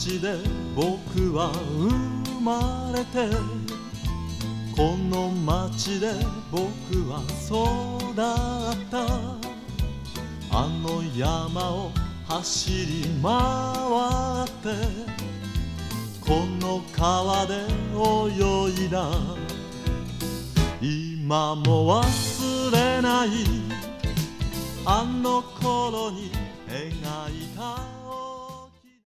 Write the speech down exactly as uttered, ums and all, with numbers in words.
町で僕は生まれて、この町で僕は育った。あの山を走り回ってこの川で泳いだ。今も忘れないあの頃に描いた